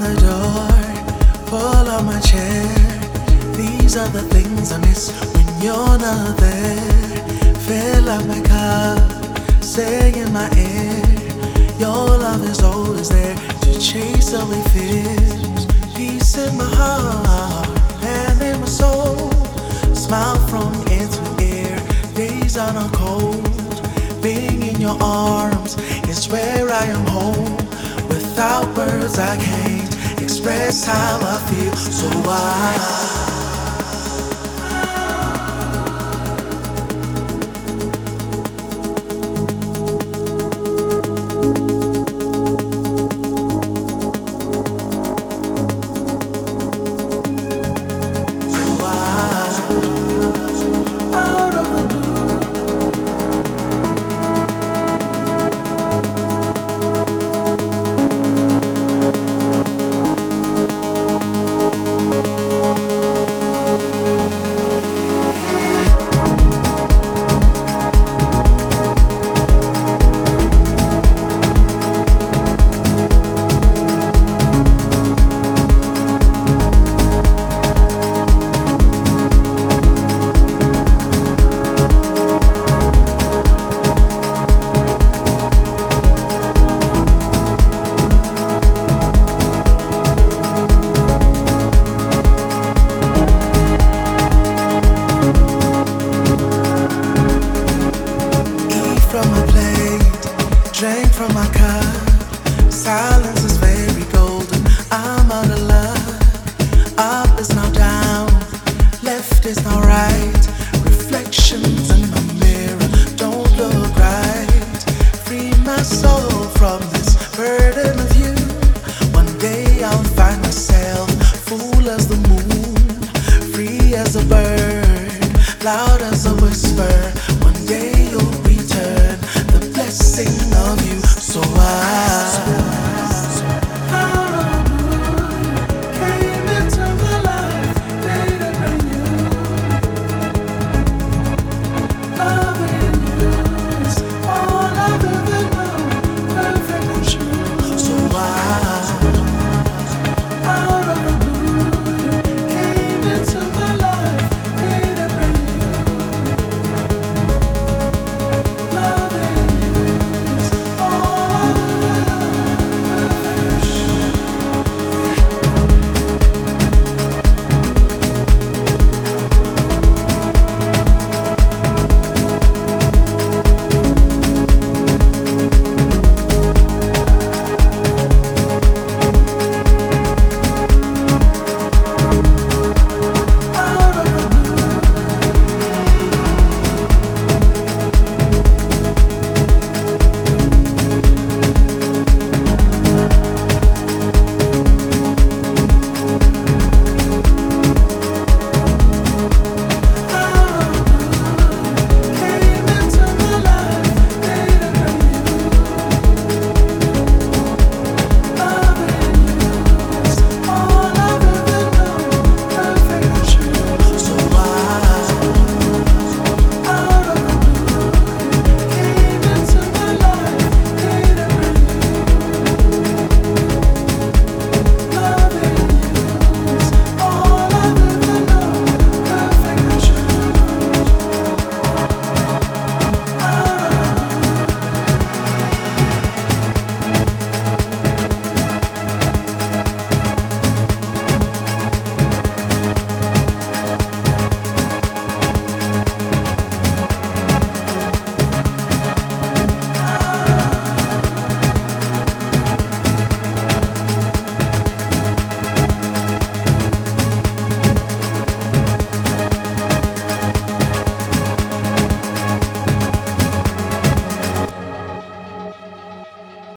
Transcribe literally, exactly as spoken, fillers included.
the door, pull up my chair. These are the things I miss when you're not there. Fill up my cup, say in my ear, your love is always there to chase away fears. Peace in my heart and in my soul, smile from ear to ear. Days are not cold, being in your arms is where I am home. Without words I can't express how I feel, so I from my plate, drink from my cup, silence.